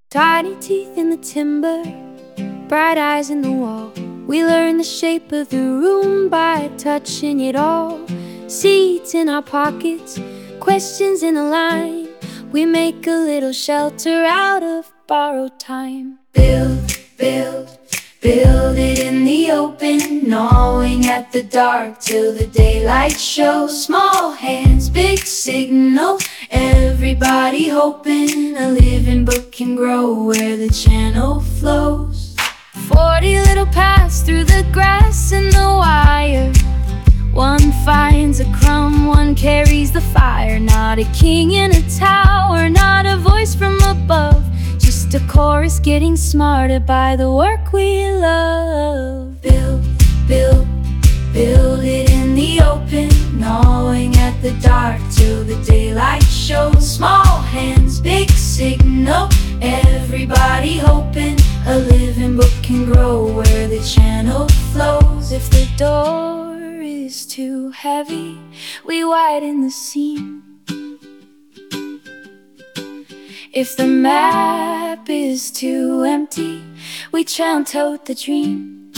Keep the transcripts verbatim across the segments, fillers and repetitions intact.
Tiny teeth in the timber, bright eyes in the wall. We learn the shape of the room by touching it all. Seeds in our pockets, questions in a line. We make a little shelter out of borrowed time. Build, build, build it in the open, gnawing at the dark till the daylight shows. Small hands, big signal, everybody hoping a living book can grow where the channel flows. Forty little paths through the grass and the wire. One finds a crumb, one carries the fire. Not a king in a tower, not a voice from above, just a chorus getting smarter by the work we love. Build, build, build it in the open, gnawing at the dark till the daylight shows. Small hands, big signal, everybody hoping a living book can grow where the channel flows. If the door is too heavy, we widen the seam. If the map is too empty, we chant out the dream.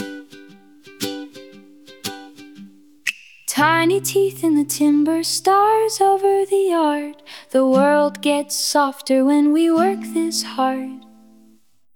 Tiny teeth in the timber, stars over the yard. The world gets softer when we work this hard.